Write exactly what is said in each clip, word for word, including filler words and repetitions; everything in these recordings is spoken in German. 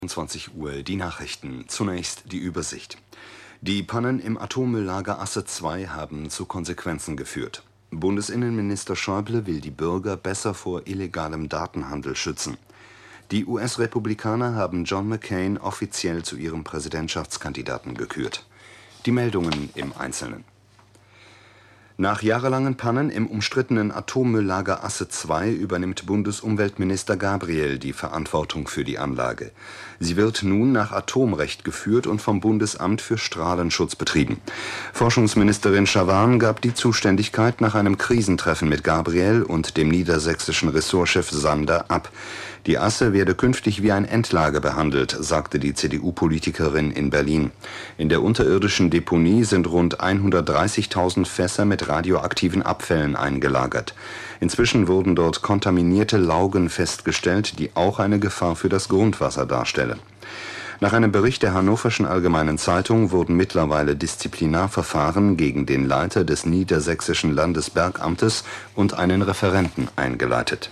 zwanzig Uhr die Nachrichten. Zunächst die Übersicht. Die Pannen im Atommülllager Asse zwei haben zu Konsequenzen geführt. Bundesinnenminister Schäuble will die Bürger besser vor illegalem Datenhandel schützen. Die U S-Republikaner haben John McCain offiziell zu ihrem Präsidentschaftskandidaten gekürt. Die Meldungen im Einzelnen. Nach jahrelangen Pannen im umstrittenen Atommülllager Asse zwei übernimmt Bundesumweltminister Gabriel die Verantwortung für die Anlage. Sie wird nun nach Atomrecht geführt und vom Bundesamt für Strahlenschutz betrieben. Forschungsministerin Schawan gab die Zuständigkeit nach einem Krisentreffen mit Gabriel und dem niedersächsischen Ressortchef Sander ab. Die Asse werde künftig wie ein Endlager behandelt, sagte die C D U-Politikerin in Berlin. In der unterirdischen Deponie sind rund hundertdreißigtausend Fässer mit radioaktiven Abfällen eingelagert. Inzwischen wurden dort kontaminierte Laugen festgestellt, die auch eine Gefahr für das Grundwasser darstellen. Nach einem Bericht der Hannoverschen Allgemeinen Zeitung wurden mittlerweile Disziplinarverfahren gegen den Leiter des Niedersächsischen Landesbergamtes und einen Referenten eingeleitet.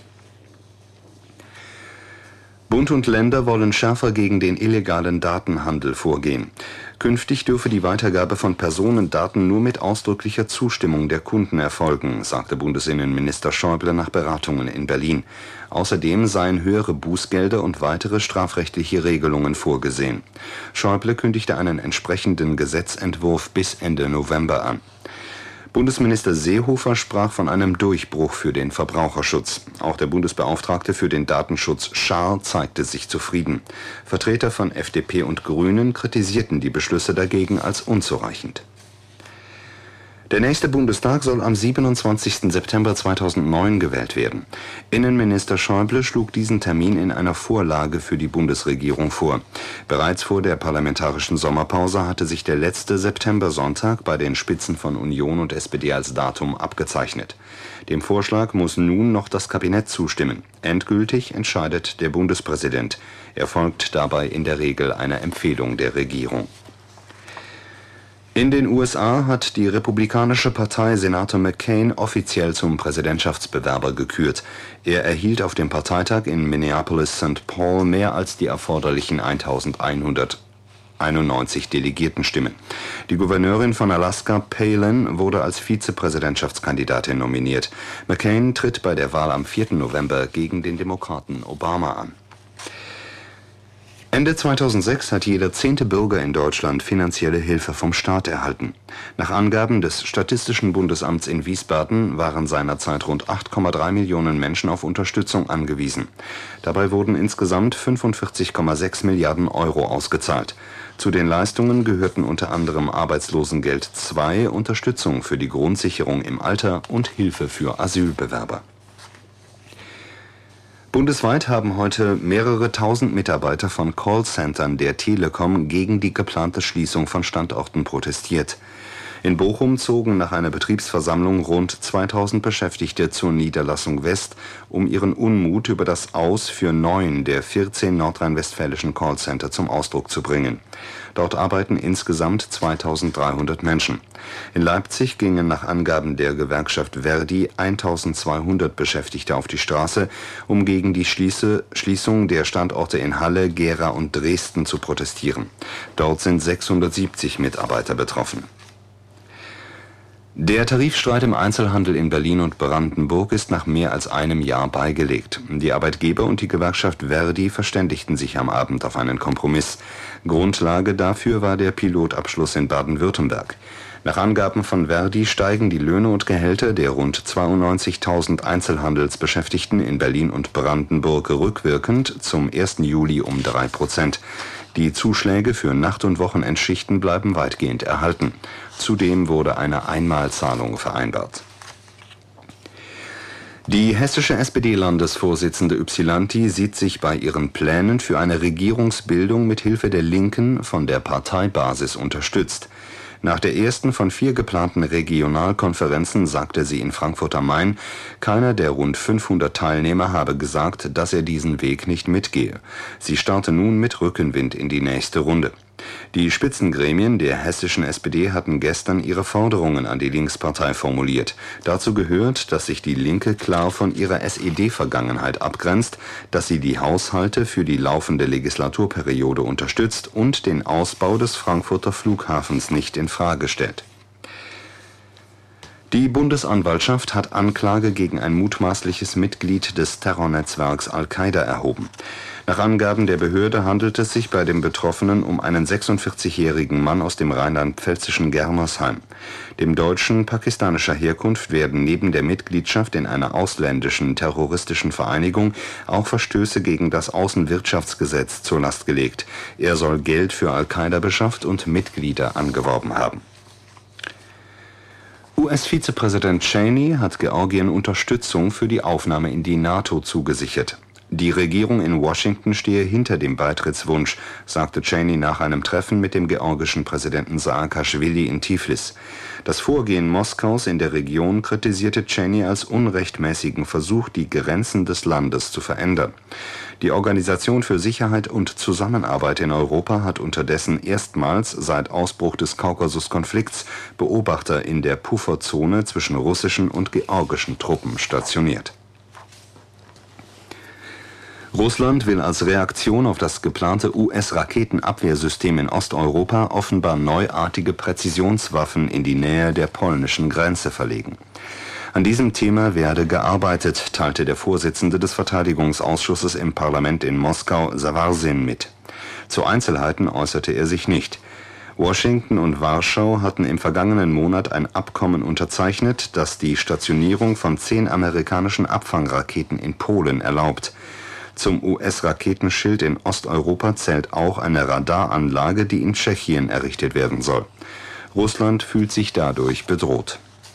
Bund und Länder wollen schärfer gegen den illegalen Datenhandel vorgehen. Künftig dürfe die Weitergabe von Personendaten nur mit ausdrücklicher Zustimmung der Kunden erfolgen, sagte Bundesinnenminister Schäuble nach Beratungen in Berlin. Außerdem seien höhere Bußgelder und weitere strafrechtliche Regelungen vorgesehen. Schäuble kündigte einen entsprechenden Gesetzentwurf bis Ende November an. Bundesminister Seehofer sprach von einem Durchbruch für den Verbraucherschutz. Auch der Bundesbeauftragte für den Datenschutz Schaar zeigte sich zufrieden. Vertreter von F D P und Grünen kritisierten die Beschlüsse dagegen als unzureichend. Der nächste Bundestag soll am siebenundzwanzigsten September zweitausendneun gewählt werden. Innenminister Schäuble schlug diesen Termin in einer Vorlage für die Bundesregierung vor. Bereits vor der parlamentarischen Sommerpause hatte sich der letzte Septembersonntag bei den Spitzen von Union und S P D als Datum abgezeichnet. Dem Vorschlag muss nun noch das Kabinett zustimmen. Endgültig entscheidet der Bundespräsident. Er folgt dabei in der Regel einer Empfehlung der Regierung. In den U S A hat die Republikanische Partei Senator McCain offiziell zum Präsidentschaftsbewerber gekürt. Er erhielt auf dem Parteitag in Minneapolis-Sankt Paul mehr als die erforderlichen eintausendeinhunderteinundneunzig Delegiertenstimmen. Die Gouverneurin von Alaska, Palin, wurde als Vizepräsidentschaftskandidatin nominiert. McCain tritt bei der Wahl am vierten November gegen den Demokraten Obama an. Ende zweitausendsechs hat jeder zehnte Bürger in Deutschland finanzielle Hilfe vom Staat erhalten. Nach Angaben des Statistischen Bundesamts in Wiesbaden waren seinerzeit rund acht Komma drei Millionen Menschen auf Unterstützung angewiesen. Dabei wurden insgesamt fünfundvierzig Komma sechs Milliarden Euro ausgezahlt. Zu den Leistungen gehörten unter anderem Arbeitslosengeld zwei, Unterstützung für die Grundsicherung im Alter und Hilfe für Asylbewerber. Bundesweit haben heute mehrere tausend Mitarbeiter von Callcentern der Telekom gegen die geplante Schließung von Standorten protestiert. In Bochum zogen nach einer Betriebsversammlung rund zweitausend Beschäftigte zur Niederlassung West, um ihren Unmut über das Aus für neun der vierzehn nordrhein-westfälischen Callcenter zum Ausdruck zu bringen. Dort arbeiten insgesamt zweitausenddreihundert Menschen. In Leipzig gingen nach Angaben der Gewerkschaft Verdi eintausendzweihundert Beschäftigte auf die Straße, um gegen die Schließe, Schließung der Standorte in Halle, Gera und Dresden zu protestieren. Dort sind sechshundertsiebzig Mitarbeiter betroffen. Der Tarifstreit im Einzelhandel in Berlin und Brandenburg ist nach mehr als einem Jahr beigelegt. Die Arbeitgeber und die Gewerkschaft Verdi verständigten sich am Abend auf einen Kompromiss. Grundlage dafür war der Pilotabschluss in Baden-Württemberg. Nach Angaben von Verdi steigen die Löhne und Gehälter der rund zweiundneunzigtausend Einzelhandelsbeschäftigten in Berlin und Brandenburg rückwirkend zum ersten Juli um drei Prozent. Die Zuschläge für Nacht- und Wochenendschichten bleiben weitgehend erhalten. Zudem wurde eine Einmalzahlung vereinbart. Die hessische S P D-Landesvorsitzende Ypsilanti sieht sich bei ihren Plänen für eine Regierungsbildung mit Hilfe der Linken von der Parteibasis unterstützt. Nach der ersten von vier geplanten Regionalkonferenzen sagte sie in Frankfurt am Main, keiner der rund fünfhundert Teilnehmer habe gesagt, dass er diesen Weg nicht mitgehe. Sie starte nun mit Rückenwind in die nächste Runde. Die Spitzengremien der hessischen S P D hatten gestern ihre Forderungen an die Linkspartei formuliert. Dazu gehört, dass sich die Linke klar von ihrer S E D-Vergangenheit abgrenzt, dass sie die Haushalte für die laufende Legislaturperiode unterstützt und den Ausbau des Frankfurter Flughafens nicht in Frage stellt. Die Bundesanwaltschaft hat Anklage gegen ein mutmaßliches Mitglied des Terrornetzwerks Al-Qaida erhoben. Nach Angaben der Behörde handelt es sich bei dem Betroffenen um einen sechsundvierzigjährigen Mann aus dem rheinland-pfälzischen Germersheim. Dem Deutschen pakistanischer Herkunft werden neben der Mitgliedschaft in einer ausländischen terroristischen Vereinigung auch Verstöße gegen das Außenwirtschaftsgesetz zur Last gelegt. Er soll Geld für Al-Qaida beschafft und Mitglieder angeworben haben. U S-Vizepräsident Cheney hat Georgien Unterstützung für die Aufnahme in die NATO zugesichert. Die Regierung in Washington stehe hinter dem Beitrittswunsch, sagte Cheney nach einem Treffen mit dem georgischen Präsidenten Saakaschwili in Tiflis. Das Vorgehen Moskaus in der Region kritisierte Cheney als unrechtmäßigen Versuch, die Grenzen des Landes zu verändern. Die Organisation für Sicherheit und Zusammenarbeit in Europa hat unterdessen erstmals seit Ausbruch des Kaukasuskonflikts Beobachter in der Pufferzone zwischen russischen und georgischen Truppen stationiert. Russland will als Reaktion auf das geplante U S-Raketenabwehrsystem in Osteuropa offenbar neuartige Präzisionswaffen in die Nähe der polnischen Grenze verlegen. An diesem Thema werde gearbeitet, teilte der Vorsitzende des Verteidigungsausschusses im Parlament in Moskau, Sawarzin, mit. Zu Einzelheiten äußerte er sich nicht. Washington und Warschau hatten im vergangenen Monat ein Abkommen unterzeichnet, das die Stationierung von zehn amerikanischen Abfangraketen in Polen erlaubt. Zum U S-Raketenschild in Osteuropa zählt auch eine Radaranlage, die in Tschechien errichtet werden soll. Russland fühlt sich dadurch bedroht.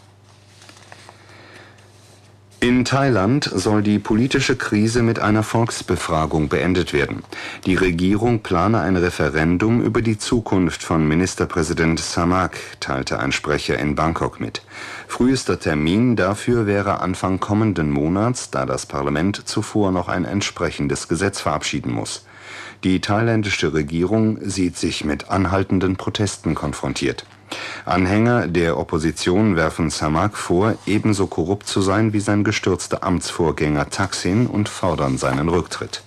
In Thailand soll die politische Krise mit einer Volksbefragung beendet werden. Die Regierung plane ein Referendum über die Zukunft von Ministerpräsident Samak, teilte ein Sprecher in Bangkok mit. Frühester Termin dafür wäre Anfang kommenden Monats, da das Parlament zuvor noch ein entsprechendes Gesetz verabschieden muss. Die thailändische Regierung sieht sich mit anhaltenden Protesten konfrontiert. Anhänger der Opposition werfen Samak vor, ebenso korrupt zu sein wie sein gestürzter Amtsvorgänger Thaksin und fordern seinen Rücktritt.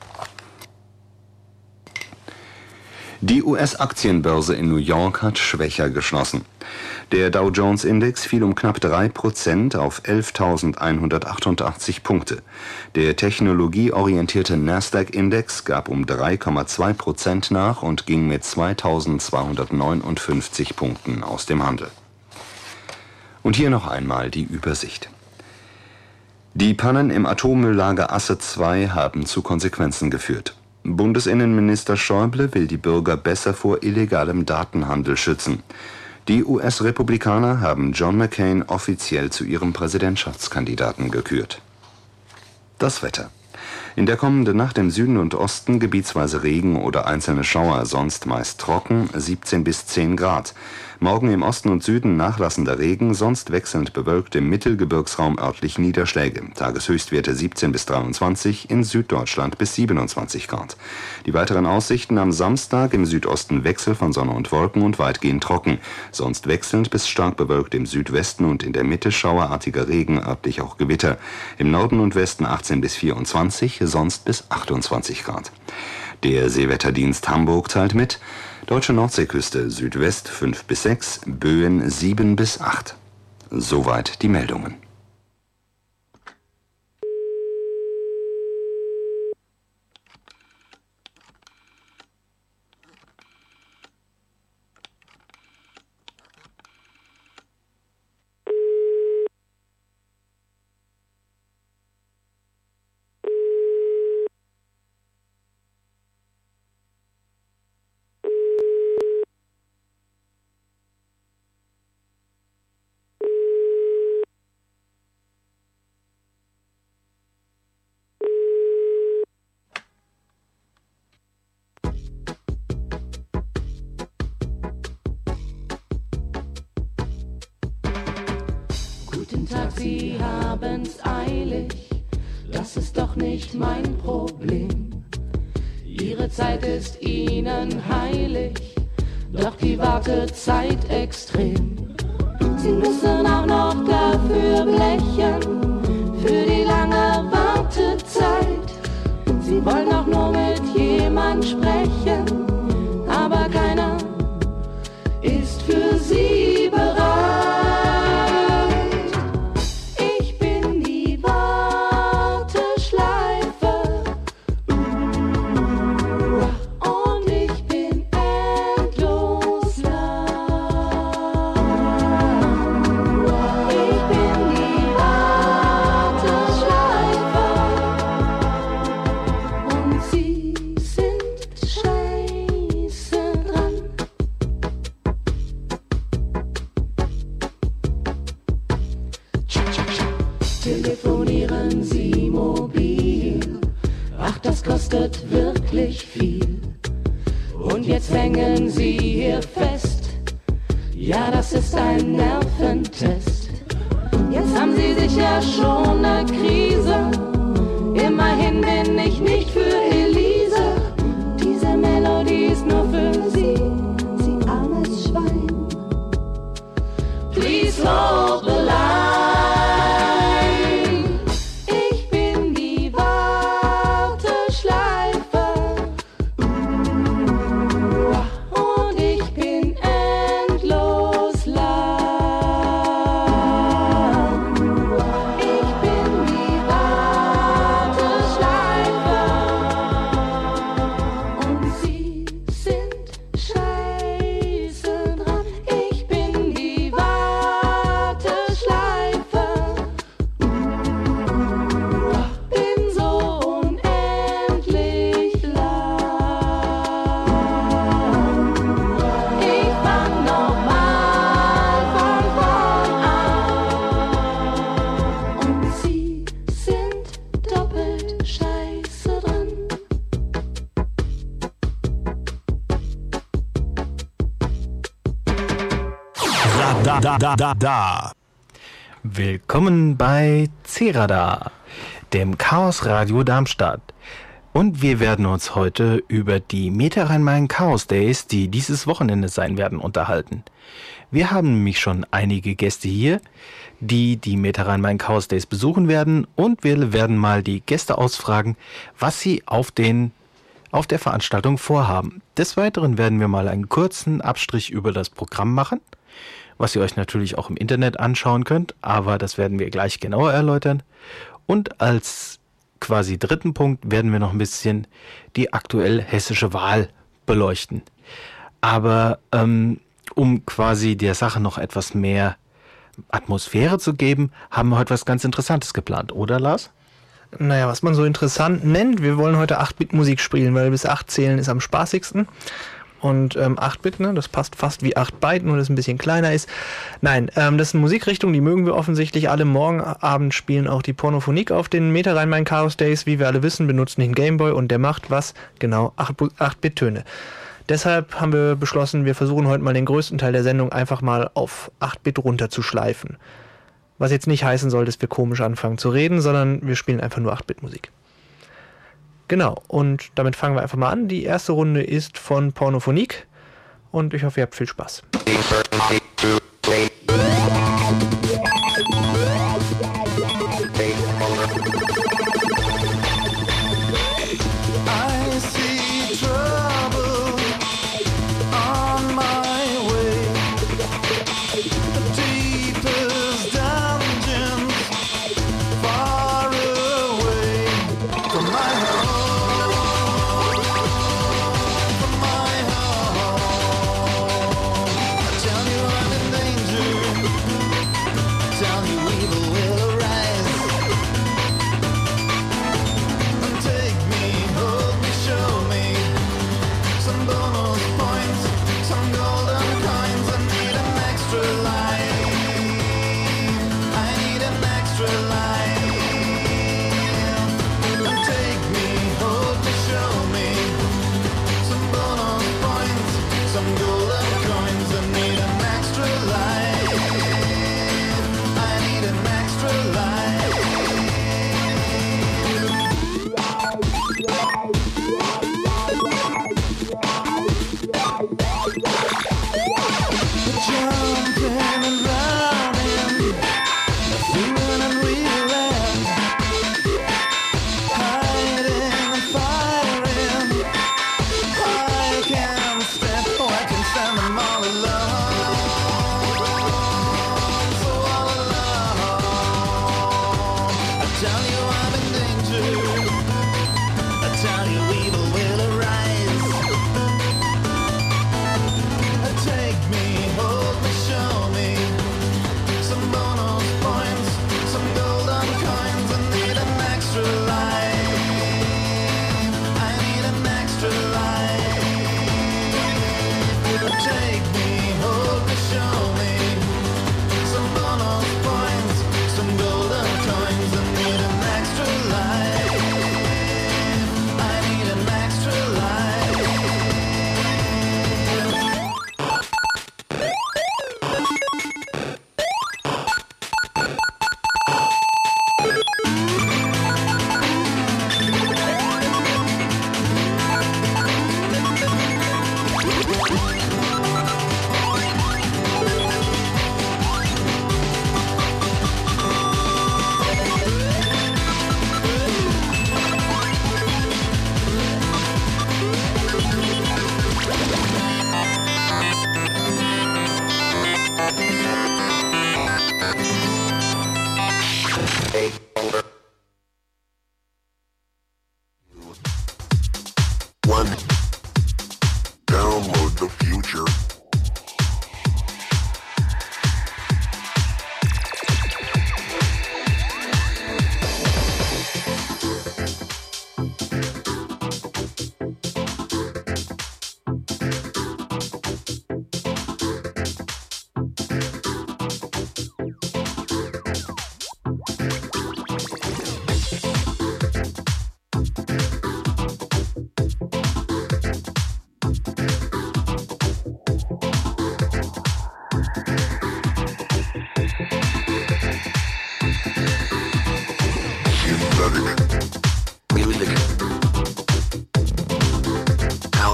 Die U S-Aktienbörse in New York hat schwächer geschlossen. Der Dow-Jones-Index fiel um knapp drei Prozent auf elftausendeinhundertachtundachtzig Punkte. Der technologieorientierte Nasdaq-Index gab um drei Komma zwei Prozent nach und ging mit zweitausendzweihundertneunundfünfzig Punkten aus dem Handel. Und hier noch einmal die Übersicht. Die Pannen im Atommülllager Asse zwei haben zu Konsequenzen geführt. Bundesinnenminister Schäuble will die Bürger besser vor illegalem Datenhandel schützen. Die U S-Republikaner haben John McCain offiziell zu ihrem Präsidentschaftskandidaten gekürt. Das Wetter. In der kommenden Nacht im Süden und Osten gebietsweise Regen oder einzelne Schauer, sonst meist trocken, siebzehn bis zehn Grad. Morgen im Osten und Süden nachlassender Regen, sonst wechselnd bewölkt, im Mittelgebirgsraum örtlich Niederschläge. Tageshöchstwerte siebzehn bis dreiundzwanzig, in Süddeutschland bis siebenundzwanzig Grad. Die weiteren Aussichten am Samstag: im Südosten Wechsel von Sonne und Wolken und weitgehend trocken. Sonst wechselnd bis stark bewölkt im Südwesten und in der Mitte schauerartiger Regen, örtlich auch Gewitter. Im Norden und Westen achtzehn bis vierundzwanzig, sonst bis achtundzwanzig Grad. Der Seewetterdienst Hamburg teilt mit: Deutsche Nordseeküste Südwest fünf bis sechs, Böen sieben bis acht. Soweit die Meldungen. Guten Tag, Sie haben's eilig, das ist doch nicht mein Problem. Ihre Zeit ist ihnen heilig, doch die Wartezeit extrem. Sie müssen auch noch dafür blechen, für die lange Wartezeit. Sie wollen auch nur mit jemand sprechen, aber keiner ist für sie bereit. Ich bin die Warteschleife und ich bin endlos lang. Ich bin die Warteschleife und sie sind scheiße dran. Telefonieren Sie mobil, ach das kostet wirklich viel. Und jetzt hängen Sie hier fest, ja das ist ein Nerventest. Jetzt haben Sie sicher schon eine Krise, immerhin bin ich nicht für Elise. Diese Melodie ist nur für Sie, Sie armes Schwein. Please hold the line. Ich bin die Warteschleife und ich bin endlos lang. Ich bin die Warteschleife und Sie sind scheiße dran. Ich bin die Warteschleife, bin so unendlich lang. Ich fang nochmal von vorn an und Sie sind doppelt scheiße dran. Da, da, da, da, da. Willkommen bei C-Radar, dem Chaos Radio Darmstadt. Und wir werden uns heute über die Meta Rhein-Main Chaos Days, die dieses Wochenende sein werden, unterhalten. Wir haben nämlich schon einige Gäste hier, die die Meta Rhein-Main Chaos Days besuchen werden, und wir werden mal die Gäste ausfragen, was sie auf den auf der Veranstaltung vorhaben. Des Weiteren werden wir mal einen kurzen Abstrich über das Programm machen, was ihr euch natürlich auch im Internet anschauen könnt, aber das werden wir gleich genauer erläutern. Und als quasi dritten Punkt werden wir noch ein bisschen die aktuell hessische Wahl beleuchten. Aber ähm, um quasi der Sache noch etwas mehr Atmosphäre zu geben, haben wir heute was ganz Interessantes geplant, oder Lars? Naja, was man so interessant nennt, wir wollen heute acht-Bit-Musik spielen, weil bis acht zählen ist am spaßigsten. Und ähm, acht-Bit, ne, das passt fast wie acht Byte, nur dass es ein bisschen kleiner ist. Nein, ähm, das ist eine Musikrichtung, die mögen wir offensichtlich alle. Morgen Abend spielen auch die Pornophonik auf den Meta Rhein-Main Chaos Days. Wie wir alle wissen, benutzen den Gameboy und der macht was? Genau, acht-Bit-Töne. Deshalb haben wir beschlossen, wir versuchen heute mal den größten Teil der Sendung einfach mal auf acht-Bit runterzuschleifen. Was jetzt nicht heißen soll, dass wir komisch anfangen zu reden, sondern wir spielen einfach nur acht-Bit-Musik. Genau, und damit fangen wir einfach mal an. Die erste Runde ist von Pornophonik und ich hoffe, ihr habt viel Spaß. Tell me why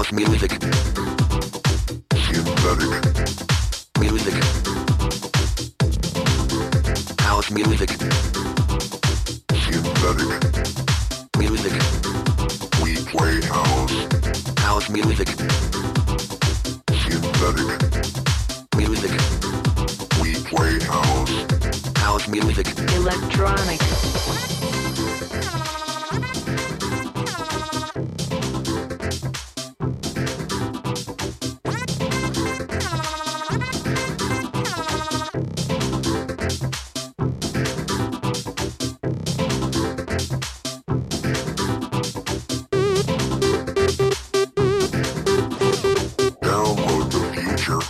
House music. Synthetic. Music. House music. Synthetic. Music. We play house. House music. Synthetic. Music. We play house. House music. Electronic. Download the future.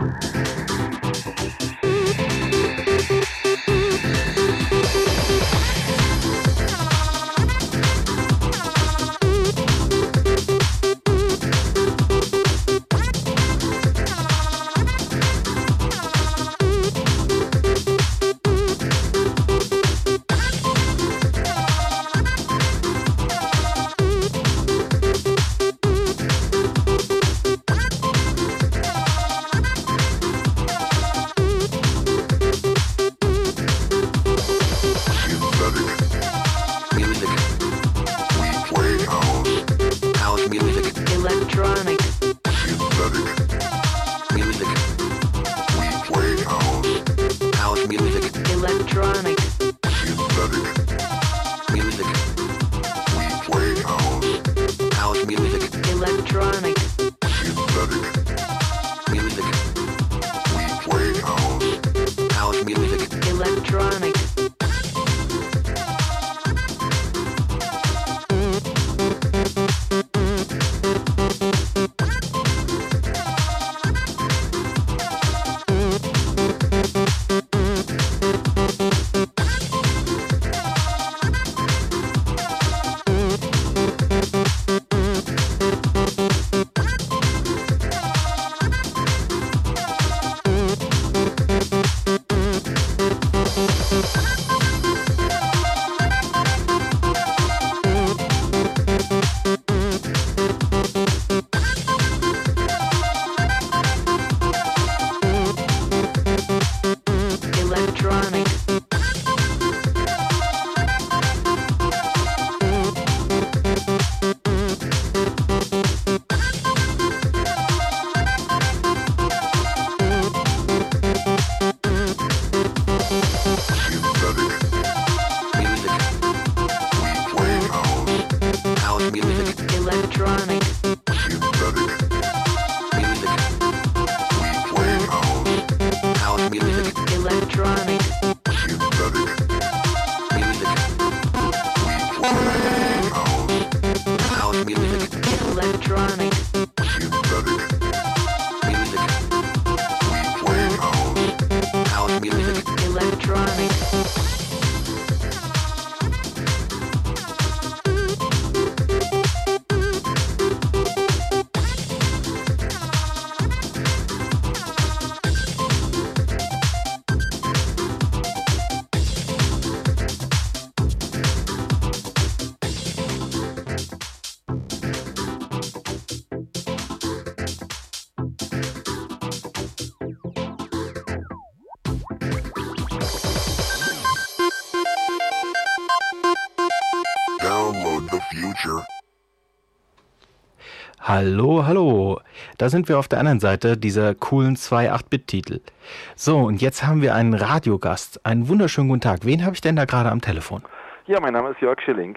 Hallo, hallo. Da sind wir auf der anderen Seite dieser coolen zwei acht Bit Titel. So, und jetzt haben wir einen Radiogast. Einen wunderschönen guten Tag. Wen habe ich denn da gerade am Telefon? Ja, mein Name ist Jörg Schilling.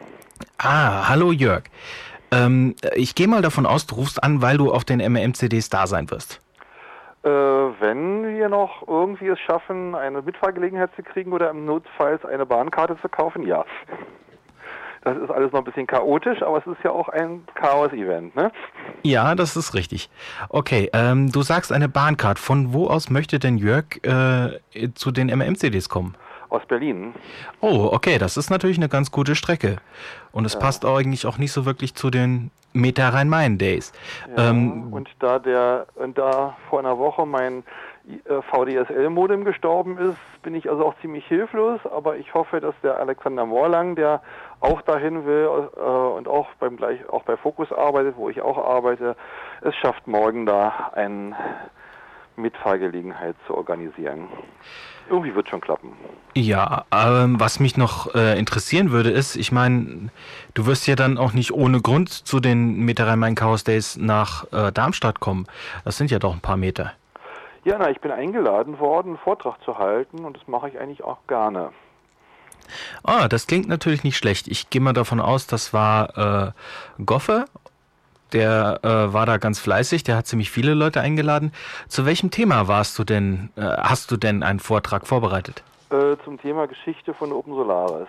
Ah, hallo Jörg. Ähm, ich gehe mal davon aus, du rufst an, weil du auf den M M C Ds da sein wirst. Äh, wenn wir noch irgendwie es schaffen, eine Mitfahrgelegenheit zu kriegen oder im Notfalls eine Bahnkarte zu kaufen, ja. Das ist alles noch ein bisschen chaotisch, aber es ist ja auch ein Chaos-Event, ne? Ja, das ist richtig. Okay, ähm, du sagst eine Bahncard. Von wo aus möchte denn Jörg äh, zu den M M C Ds kommen? Aus Berlin. Oh, okay, das ist natürlich eine ganz gute Strecke. Und es ja. passt eigentlich auch nicht so wirklich zu den Meta Rhein-Main Days. Ja, ähm, und da der und da vor einer Woche mein V D S L-Modem gestorben ist, bin ich also auch ziemlich hilflos, aber ich hoffe, dass der Alexander Morlang, der auch dahin will äh, und auch beim gleich auch bei Focus arbeitet, wo ich auch arbeite, es schafft, morgen da eine Mitfahrgelegenheit zu organisieren. Irgendwie wird schon klappen. Ja, ähm, was mich noch äh, interessieren würde, ist, ich meine, du wirst ja dann auch nicht ohne Grund zu den Meter Rhein-Main-Chaos Days nach äh, Darmstadt kommen. Das sind ja doch ein paar Meter. Ja, na, ich bin eingeladen worden, einen Vortrag zu halten und das mache ich eigentlich auch gerne. Ah, das klingt natürlich nicht schlecht. Ich gehe mal davon aus, das war äh, Goffe. Der äh, war da ganz fleißig, der hat ziemlich viele Leute eingeladen. Zu welchem Thema warst du denn, äh, hast du denn einen Vortrag vorbereitet? Äh, zum Thema Geschichte von Open Solaris.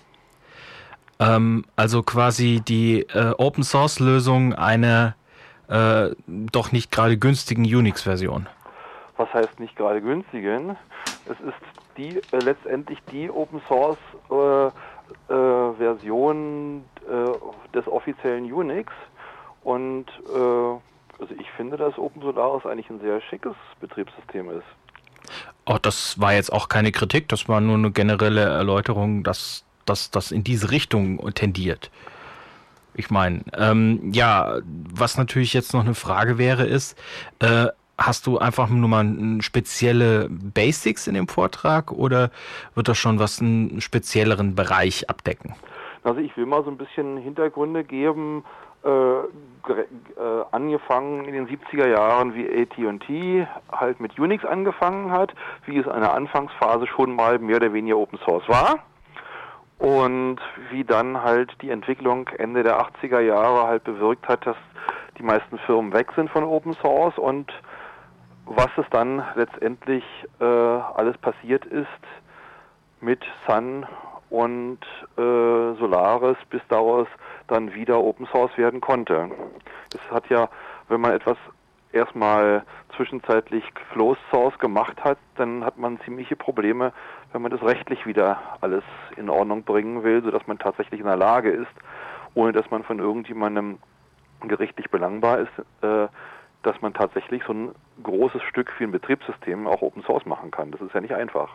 Ähm, also quasi die äh, Open Source Lösung einer äh, doch nicht gerade günstigen Unix-Version. Was heißt nicht gerade günstigen? Es ist die äh, letztendlich die Open Source äh, äh, Version äh, des offiziellen Unix. Und äh, also ich finde, dass Open Solaris eigentlich ein sehr schickes Betriebssystem ist. Oh, das war jetzt auch keine Kritik, das war nur eine generelle Erläuterung, dass das in diese Richtung tendiert. Ich meine, ähm, ja, was natürlich jetzt noch eine Frage wäre, ist, äh, hast du einfach nur mal ein spezielle Basics in dem Vortrag oder wird das schon was einen spezielleren Bereich abdecken? Also ich will mal so ein bisschen Hintergründe geben, äh, äh, angefangen in den siebziger Jahren, wie A T und T halt mit Unix angefangen hat, wie es in der Anfangsphase schon mal mehr oder weniger Open Source war und wie dann halt die Entwicklung Ende der achtziger Jahre halt bewirkt hat, dass die meisten Firmen weg sind von Open Source und was es dann letztendlich äh, alles passiert ist mit Sun und äh, Solaris, bis daraus dann wieder Open Source werden konnte. Es hat ja, wenn man etwas erstmal zwischenzeitlich Closed Source gemacht hat, dann hat man ziemliche Probleme, wenn man das rechtlich wieder alles in Ordnung bringen will, sodass man tatsächlich in der Lage ist, ohne dass man von irgendjemandem gerichtlich belangbar ist, äh, dass man tatsächlich so ein großes Stück wie ein Betriebssystem auch Open Source machen kann. Das ist ja nicht einfach.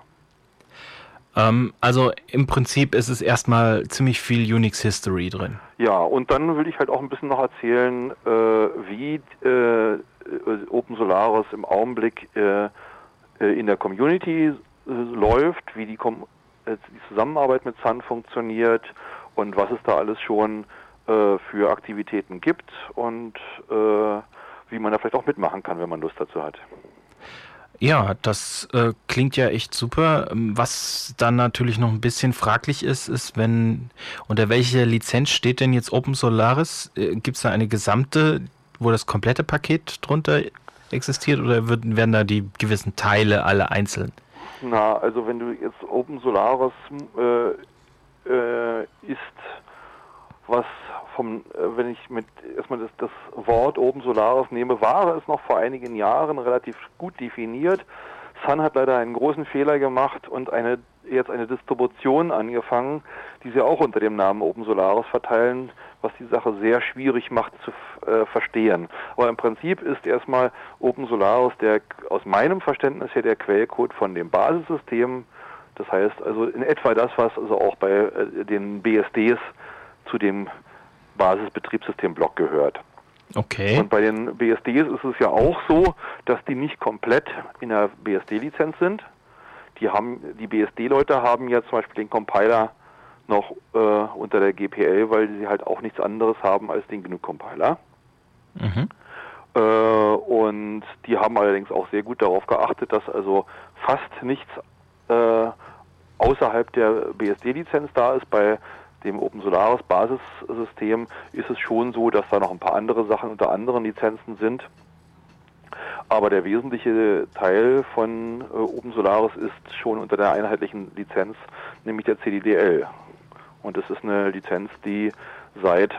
Ähm, also im Prinzip ist es erstmal ziemlich viel Unix-History drin. Ja, und dann will ich halt auch ein bisschen noch erzählen, äh, wie äh, Open Solaris im Augenblick äh, in der Community äh, läuft, wie die, Kom- äh, die Zusammenarbeit mit Sun funktioniert und was es da alles schon äh, für Aktivitäten gibt und äh, wie man da vielleicht auch mitmachen kann, wenn man Lust dazu hat. Ja, das äh, klingt ja echt super. Was dann natürlich noch ein bisschen fraglich ist, ist, wenn, unter welcher Lizenz steht denn jetzt Open Solaris? Äh, Gibt es da eine gesamte, wo das komplette Paket drunter existiert oder wird, werden da die gewissen Teile alle einzeln? Na, also wenn du jetzt Open Solaris äh, äh, ist, was vom, äh, wenn ich mit erstmal das, das Wort Open Solaris nehme, war es noch vor einigen Jahren relativ gut definiert. Sun hat leider einen großen Fehler gemacht und eine jetzt eine Distribution angefangen, die sie auch unter dem Namen Open Solaris verteilen, was die Sache sehr schwierig macht zu äh, verstehen. Aber im Prinzip ist erstmal Open Solaris der aus meinem Verständnis her der Quellcode von dem Basissystem. Das heißt also in etwa das, was also auch bei äh, den B S Ds zu dem Basisbetriebssystemblock gehört. Okay. Und bei den B S Ds ist es ja auch so, dass die nicht komplett in der B S D-Lizenz sind. Die haben, die B S D-Leute haben ja zum Beispiel den Compiler noch äh, unter der G P L, weil sie halt auch nichts anderes haben als den G N U-Compiler. Mhm. Äh, und die haben allerdings auch sehr gut darauf geachtet, dass also fast nichts äh, außerhalb der B S D-Lizenz da ist. Bei dem Open Solaris Basissystem ist es schon so, dass da noch ein paar andere Sachen unter anderen Lizenzen sind. Aber der wesentliche Teil von äh, Open Solaris ist schon unter der einheitlichen Lizenz, nämlich der C D D L. Und das ist eine Lizenz, die seit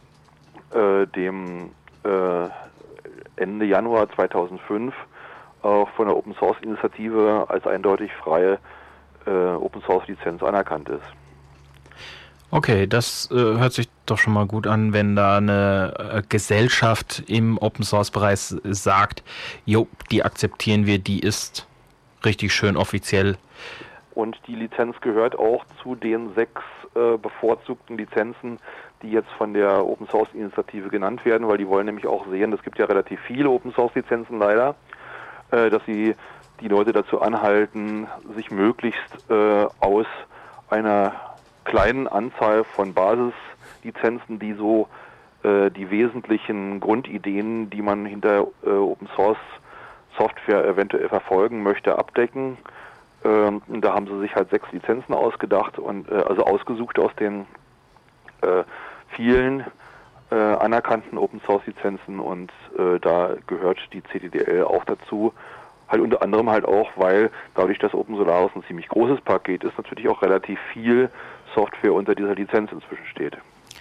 äh, dem äh, Ende Januar zweitausendfünf äh, von der Open Source Initiative als eindeutig freie äh, Open Source Lizenz anerkannt ist. Okay, das äh, hört sich doch schon mal gut an, wenn da eine äh, Gesellschaft im Open-Source-Bereich sagt, jo, die akzeptieren wir, die ist richtig schön offiziell. Und die Lizenz gehört auch zu den sechs äh, bevorzugten Lizenzen, die jetzt von der Open-Source-Initiative genannt werden, weil die wollen nämlich auch sehen, es gibt ja relativ viele Open-Source-Lizenzen leider, äh, dass sie die Leute dazu anhalten, sich möglichst äh, aus einer kleinen Anzahl von Basislizenzen, die so äh, die wesentlichen Grundideen, die man hinter äh, Open-Source-Software eventuell verfolgen möchte, abdecken. Ähm, da haben sie sich halt sechs Lizenzen ausgedacht und äh, also ausgesucht aus den äh, vielen äh, anerkannten Open-Source-Lizenzen und äh, da gehört die C T D L auch dazu. Halt unter anderem halt auch, weil dadurch, dass OpenSolaris ein ziemlich großes Paket ist, natürlich auch relativ viel Software unter dieser Lizenz inzwischen steht.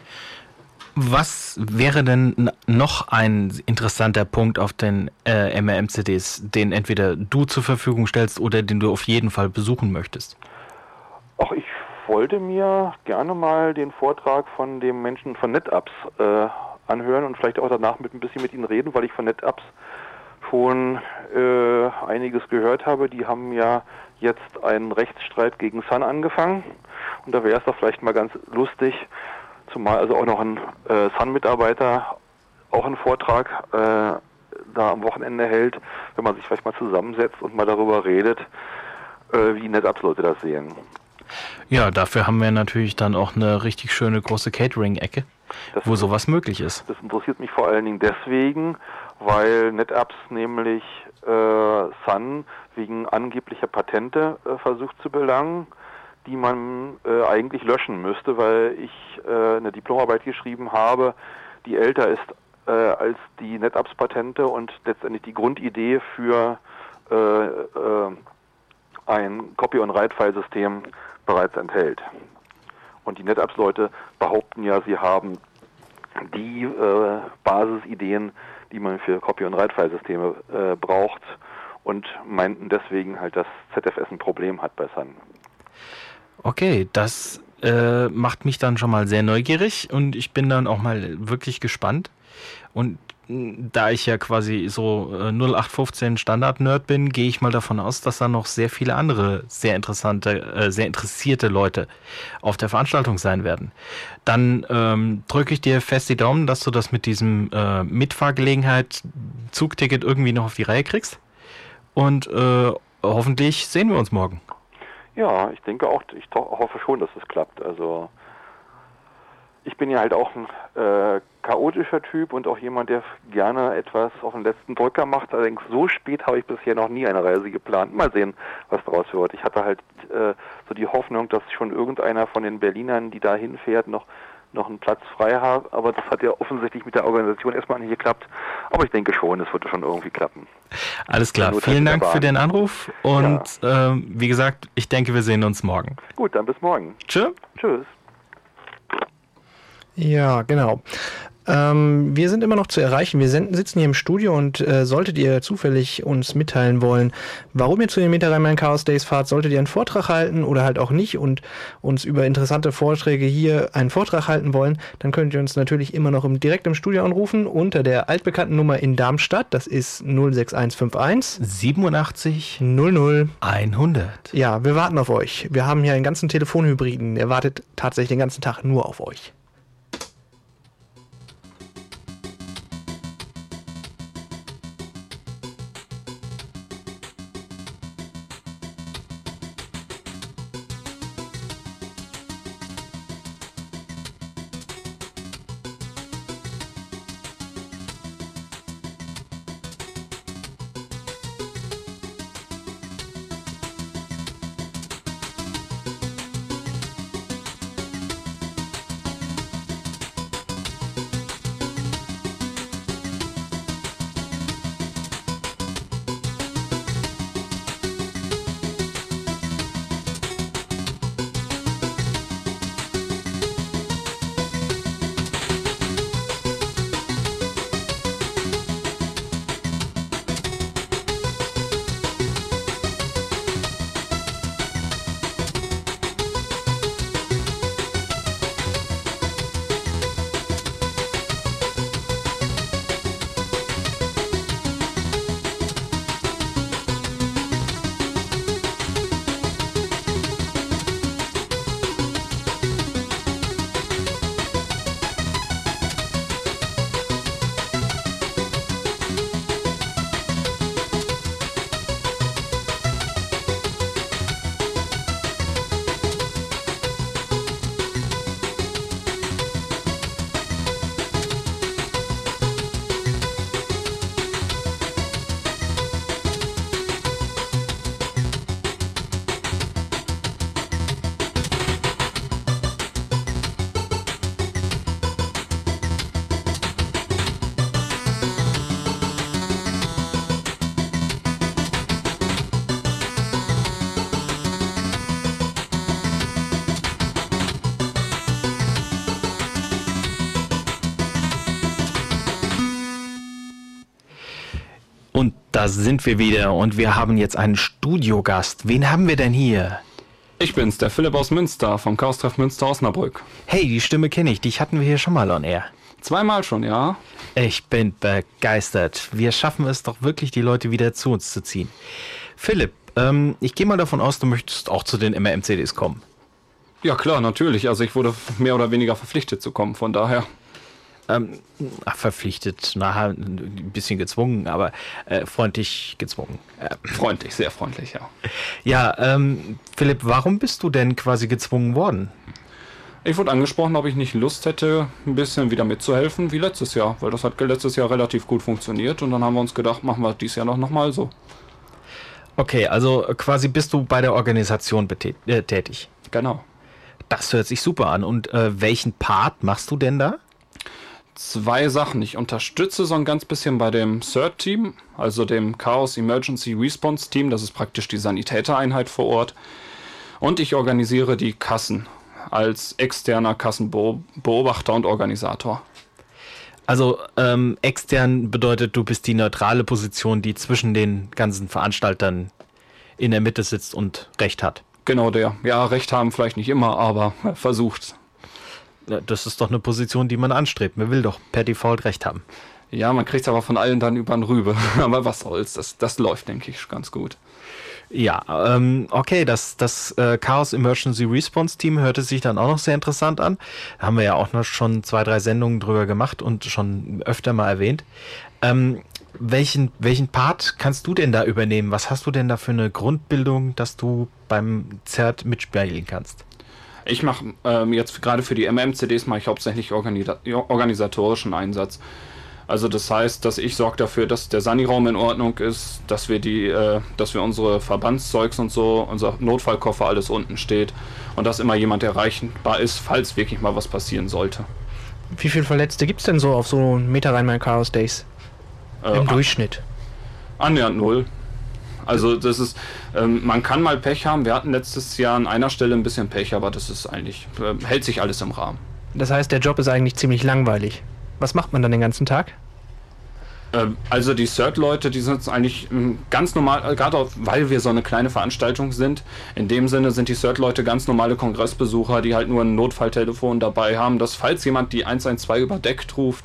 Was wäre denn noch ein interessanter Punkt auf den äh, M R M-C Ds, den entweder du zur Verfügung stellst oder den du auf jeden Fall besuchen möchtest? Ach, ich wollte mir gerne mal den Vortrag von dem Menschen von NetApps äh, anhören und vielleicht auch danach mit ein bisschen mit ihnen reden, weil ich von NetApps schon äh, einiges gehört habe. Die haben ja jetzt einen Rechtsstreit gegen Sun angefangen und da wäre es doch vielleicht mal ganz lustig, zumal also auch noch ein äh, Sun-Mitarbeiter auch einen Vortrag äh, da am Wochenende hält, wenn man sich vielleicht mal zusammensetzt und mal darüber redet, äh, wie NetApps-Leute das sehen. Ja, dafür haben wir natürlich dann auch eine richtig schöne große Catering-Ecke, Das wo ist- sowas möglich ist. Das interessiert mich vor allen Dingen deswegen, weil NetApps nämlich äh, Sun wegen angeblicher Patente äh, versucht zu belangen, die man äh, eigentlich löschen müsste, weil ich äh, eine Diplomarbeit geschrieben habe, die älter ist äh, als die NetApps-Patente und letztendlich die Grundidee für äh, äh, ein Copy-on-Write-File-System bereits enthält. Und die NetApps-Leute behaupten ja, sie haben die äh, Basisideen, die man für Copy- und Write-File-Systeme äh, braucht und meinten deswegen halt, dass Z F S ein Problem hat bei Sun. Okay, das äh, macht mich dann schon mal sehr neugierig und ich bin dann auch mal wirklich gespannt. Und mh, da ich ja quasi so äh, null acht fünfzehn Standard-Nerd bin, gehe ich mal davon aus, dass da noch sehr viele andere sehr interessante, äh, sehr interessierte Leute auf der Veranstaltung sein werden. Dann ähm, drücke ich dir fest die Daumen, dass du das mit diesem äh, Mitfahrgelegenheit Zugticket irgendwie noch auf die Reihe kriegst. Und äh, hoffentlich sehen wir uns morgen. Ja, ich denke auch, ich to- hoffe schon, dass es klappt. Also ich bin ja halt auch ein äh, chaotischer Typ und auch jemand, der gerne etwas auf den letzten Drücker macht. Allerdings so spät habe ich bisher noch nie eine Reise geplant. Mal sehen, was daraus wird. Ich hatte halt äh, so die Hoffnung, dass schon irgendeiner von den Berlinern, die da hinfährt, noch noch einen Platz frei hat, aber das hat ja offensichtlich mit der Organisation erstmal nicht geklappt. Aber ich denke schon, es wird schon irgendwie klappen. Alles klar, Nur vielen Dank Bahn. für den Anruf und ähm, wie gesagt, ich denke, wir sehen uns morgen. Gut, dann bis morgen. Tschö. Tschüss. Ja, genau. Ähm, wir sind immer noch zu erreichen. Wir sind, sitzen hier im Studio und äh, solltet ihr zufällig uns mitteilen wollen, warum ihr zu den Meta Rhein-Main Chaos Days fahrt, solltet ihr einen Vortrag halten oder halt auch nicht und uns über interessante Vorträge hier einen Vortrag halten wollen, dann könnt ihr uns natürlich immer noch im, direkt im Studio anrufen unter der altbekannten Nummer in Darmstadt. Das ist null sechs eins fünf eins siebenundachtzig null null. hundert. Ja, wir warten auf euch. Wir haben hier einen ganzen Telefonhybriden. Der wartet tatsächlich den ganzen Tag nur auf euch. Und da sind wir wieder und wir haben jetzt einen Studiogast. Wen haben wir denn hier? Ich bin's, der Philipp aus Münster, vom Chaos-Treff Münster Osnabrück. Hey, die Stimme kenne ich, dich hatten wir hier schon mal on air. Zweimal schon, ja. Ich bin begeistert. Wir schaffen es doch wirklich, die Leute wieder zu uns zu ziehen. Philipp, ähm, ich gehe mal davon aus, du möchtest auch zu den M R M C Ds kommen. Ja klar, natürlich. Also ich wurde mehr oder weniger verpflichtet zu kommen, von daher. Ähm, ach, verpflichtet, nachher ein bisschen gezwungen, aber äh, freundlich gezwungen. Äh, freundlich, sehr freundlich, ja. Ja, ähm, Philipp, warum bist du denn quasi gezwungen worden? Ich wurde angesprochen, ob ich nicht Lust hätte, ein bisschen wieder mitzuhelfen wie letztes Jahr, weil das hat letztes Jahr relativ gut funktioniert und dann haben wir uns gedacht, machen wir dieses Jahr noch nochmal so. Okay, also quasi bist du bei der Organisation betät- äh, tätig. Genau. Das hört sich super an. Und äh, welchen Part machst du denn da? Zwei Sachen. Ich unterstütze so ein ganz bisschen bei dem C E R T-Team, also dem Chaos Emergency Response Team. Das ist praktisch die Sanitätereinheit vor Ort. Und ich organisiere die Kassen als externer Kassenbeobachter und Organisator. Also ähm, extern bedeutet, du bist die neutrale Position, die zwischen den ganzen Veranstaltern in der Mitte sitzt und Recht hat. Genau der. Ja, Recht haben vielleicht nicht immer, aber versucht. Das ist doch eine Position, die man anstrebt. Man will doch per Default Recht haben. Ja, man kriegt es aber von allen dann über den Rübe. Aber was soll's, das, das läuft, denke ich, ganz gut. Ja, ähm, okay, das, das äh, Chaos Emergency Response Team hörte sich dann auch noch sehr interessant an. Da haben wir ja auch noch schon zwei, drei Sendungen drüber gemacht und schon öfter mal erwähnt. Ähm, welchen, welchen Part kannst du denn da übernehmen? Was hast du denn da für eine Grundbildung, dass du beim Z E R T mitspielen kannst? Ich mache ähm, jetzt gerade für die M R M C Ds mache ich hauptsächlich organisa- organisatorischen Einsatz. Also das heißt, dass ich sorge dafür, dass der Sani-Raum in Ordnung ist, dass wir die, äh, dass wir unsere Verbandszeugs und so, unser Notfallkoffer alles unten steht und dass immer jemand erreichbar ist, falls wirklich mal was passieren sollte. Wie viele Verletzte gibt es denn so auf so Meter Rhein-Main Chaos Days? Äh, Im Durchschnitt? Annähernd null. Also das ist, ähm, man kann mal Pech haben. Wir hatten letztes Jahr an einer Stelle ein bisschen Pech, aber das ist eigentlich, äh, hält sich alles im Rahmen. Das heißt, der Job ist eigentlich ziemlich langweilig. Was macht man dann den ganzen Tag? Ähm, also die C E R T-Leute, die sind eigentlich ähm, ganz normal, gerade auch, weil wir so eine kleine Veranstaltung sind. In dem Sinne sind die C E R T-Leute ganz normale Kongressbesucher, die halt nur ein Notfalltelefon dabei haben, dass falls jemand die eins eins zwei überdeckt ruft,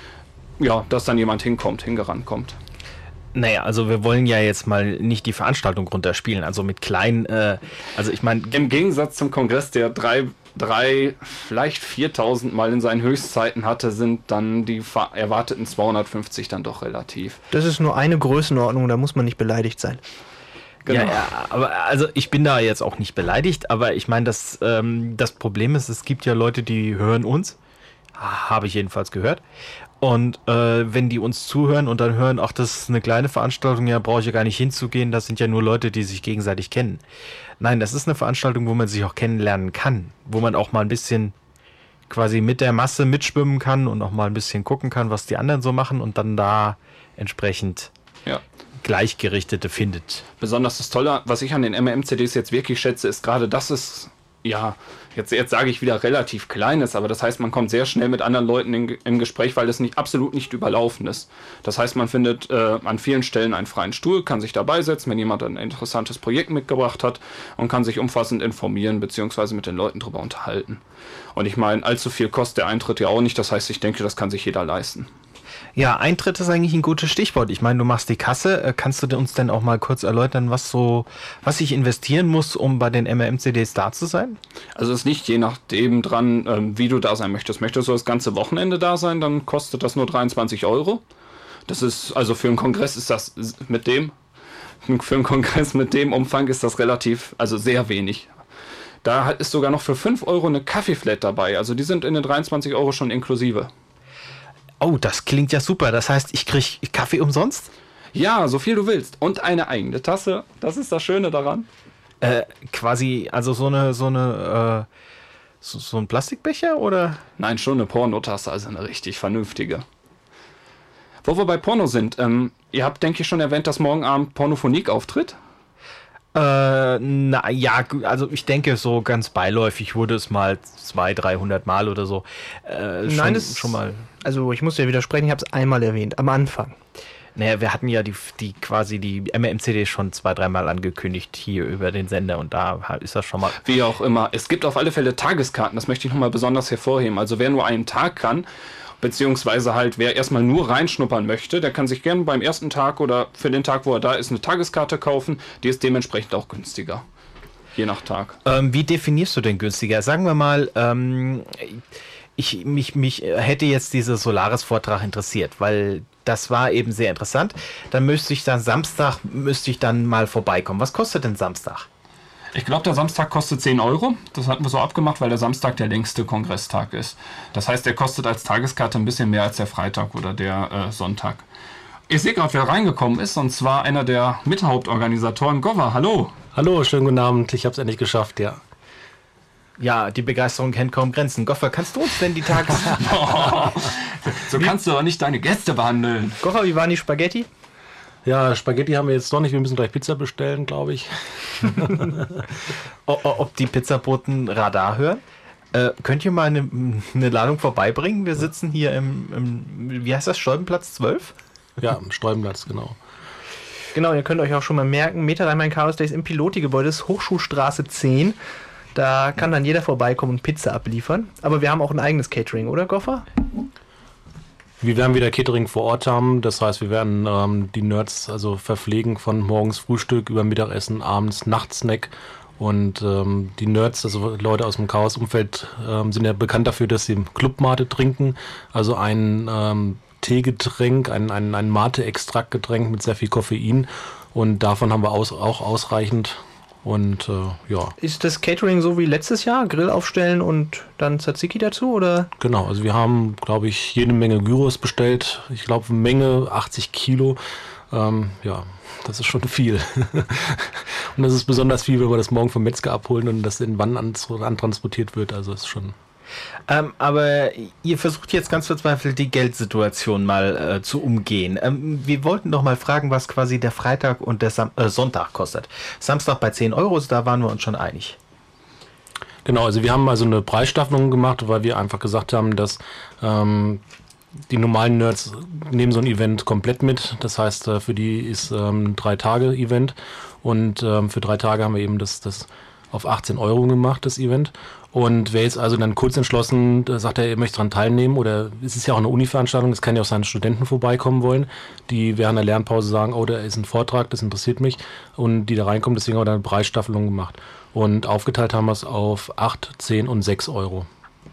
ja, dass dann jemand hinkommt, hingerannt kommt. Naja, also wir wollen ja jetzt mal nicht die Veranstaltung runterspielen, also mit kleinen, äh, also ich meine... Im Gegensatz zum Kongress, der drei, drei vielleicht viertausend Mal in seinen Höchstzeiten hatte, sind dann die ver- erwarteten zweihundertfünfzig dann doch relativ. Das ist nur eine Größenordnung, da muss man nicht beleidigt sein. Genau. Ja, ja, aber also ich bin da jetzt auch nicht beleidigt, aber ich meine, das, ähm, das Problem ist, es gibt ja Leute, die hören uns, habe ich jedenfalls gehört. Und äh, wenn die uns zuhören und dann hören, ach, das ist eine kleine Veranstaltung, ja, brauche ich ja gar nicht hinzugehen, das sind ja nur Leute, die sich gegenseitig kennen. Nein, das ist eine Veranstaltung, wo man sich auch kennenlernen kann, wo man auch mal ein bisschen quasi mit der Masse mitschwimmen kann und auch mal ein bisschen gucken kann, was die anderen so machen und dann da entsprechend Ja. Gleichgerichtete findet. Besonders das Tolle, was ich an den M R M C Ds jetzt wirklich schätze, ist gerade, dass es, ja, jetzt, jetzt sage ich wieder relativ klein ist, aber das heißt, man kommt sehr schnell mit anderen Leuten in, im Gespräch, weil es nicht, absolut nicht überlaufen ist. Das heißt, man findet äh, an vielen Stellen einen freien Stuhl, kann sich dabei setzen, wenn jemand ein interessantes Projekt mitgebracht hat und kann sich umfassend informieren bzw. mit den Leuten drüber unterhalten. Und ich meine, allzu viel kostet der Eintritt ja auch nicht, das heißt, ich denke, das kann sich jeder leisten. Ja, Eintritt ist eigentlich ein gutes Stichwort. Ich meine, du machst die Kasse. Kannst du uns denn auch mal kurz erläutern, was so, was ich investieren muss, um bei den M R M C Ds da zu sein? Also es liegt je nachdem dran, ähm, wie du da sein möchtest. Möchtest du das ganze Wochenende da sein, dann kostet das nur dreiundzwanzig Euro. Das ist, also für einen Kongress ist das mit dem, für einen Kongress mit dem Umfang ist das relativ, also sehr wenig. Da ist sogar noch für fünf Euro eine Kaffeeflat dabei. Also die sind in den dreiundzwanzig Euro schon inklusive. Oh, das klingt ja super. Das heißt, ich kriege Kaffee umsonst? Ja, so viel du willst. Und eine eigene Tasse. Das ist das Schöne daran. Äh, quasi, also so eine, so eine, äh, so, so ein Plastikbecher oder? Nein, schon eine Pornotasse, also eine richtig vernünftige. Wo wir bei Porno sind, ähm, ihr habt, denke ich, schon erwähnt, dass morgen Abend Pornophonik auftritt. Äh, na ja, also ich denke, so ganz beiläufig wurde es mal zweihundert, dreihundert Mal oder so. Äh, schon, Nein, das schon mal. Also ich muss dir widersprechen, ich habe es einmal erwähnt, am Anfang. Naja, wir hatten ja die, die quasi die M M C D schon zwei, dreimal angekündigt hier über den Sender und da ist das schon mal... Wie auch immer. Es gibt auf alle Fälle Tageskarten, das möchte ich nochmal besonders hervorheben. Also wer nur einen Tag kann, beziehungsweise halt wer erstmal nur reinschnuppern möchte, der kann sich gerne beim ersten Tag oder für den Tag, wo er da ist, eine Tageskarte kaufen. Die ist dementsprechend auch günstiger. Je nach Tag. Ähm, wie definierst du denn günstiger? Sagen wir mal, ähm, ich, mich, mich hätte jetzt dieser Solaris-Vortrag interessiert, weil das war eben sehr interessant. Dann müsste ich dann Samstag, müsste ich dann mal vorbeikommen. Was kostet denn Samstag? Ich glaube, der Samstag kostet zehn Euro. Das hatten wir so abgemacht, weil der Samstag der längste Kongresstag ist. Das heißt, der kostet als Tageskarte ein bisschen mehr als der Freitag oder der äh, Sonntag. Ich sehe gerade, wer reingekommen ist, und zwar einer der Mithauptorganisatoren, Gova. Hallo. Hallo, schönen guten Abend. Ich habe es endlich geschafft, ja. Ja, die Begeisterung kennt kaum Grenzen. Goffer, kannst du uns denn die Tages... So kannst du aber nicht deine Gäste behandeln. Goffer, wie waren die Spaghetti? Ja, Spaghetti haben wir jetzt doch nicht. Wir müssen gleich Pizza bestellen, glaube ich. Ob die Pizzaboten Radar hören? Äh, könnt ihr mal eine, eine Ladung vorbeibringen? Wir sitzen hier im, im wie heißt das, Stolbenplatz zwölf? Ja, im Stolbenplatz, genau. Genau, ihr könnt euch auch schon mal merken, Meter Rhein-Main Chaos Days im Piloti-Gebäude ist Hochschulstraße zehn. Da kann dann jeder vorbeikommen und Pizza abliefern. Aber wir haben auch ein eigenes Catering, oder Goffer? Wir werden wieder Catering vor Ort haben. Das heißt, wir werden ähm, die Nerds also verpflegen von morgens Frühstück über Mittagessen, abends Nachtsnack. Und ähm, die Nerds, also Leute aus dem Chaos-Umfeld, ähm, sind ja bekannt dafür, dass sie Clubmate trinken. Also ein ähm, Teegetränk, ein, ein, ein Mate-Extraktgetränk mit sehr viel Koffein. Und davon haben wir aus, auch ausreichend. Und äh, ja. Ist das Catering so wie letztes Jahr? Grill aufstellen und dann Tzatziki dazu, oder? Genau, also wir haben, glaube ich, jede Menge Gyros bestellt. Ich glaube, Menge achtzig Kilo. Ähm, ja, das ist schon viel. Und das ist besonders viel, wenn wir das morgen vom Metzger abholen und das in Wann antransportiert wird. Also das ist schon... Ähm, aber ihr versucht jetzt ganz verzweifelt die Geldsituation mal äh, zu umgehen. Ähm, wir wollten doch mal fragen, was quasi der Freitag und der Sam- äh, Sonntag kostet. Samstag bei zehn Euro, da waren wir uns schon einig. Genau, also wir haben also eine Preisstaffelung gemacht, weil wir einfach gesagt haben, dass ähm, die normalen Nerds nehmen so ein Event komplett mit. Das heißt, äh, für die ist ähm, ein Drei-Tage-Event und ähm, für drei Tage haben wir eben das, das auf achtzehn Euro gemacht, das Event. Und wer jetzt also dann kurz entschlossen sagt, er möchte daran teilnehmen, oder es ist ja auch eine Uni-Veranstaltung, es kann ja auch seine Studenten vorbeikommen wollen, die während der Lernpause sagen, oh, da ist ein Vortrag, das interessiert mich, und die da reinkommen, deswegen haben wir dann eine Preisstaffelung gemacht. Und aufgeteilt haben wir es auf acht, zehn und sechs Euro.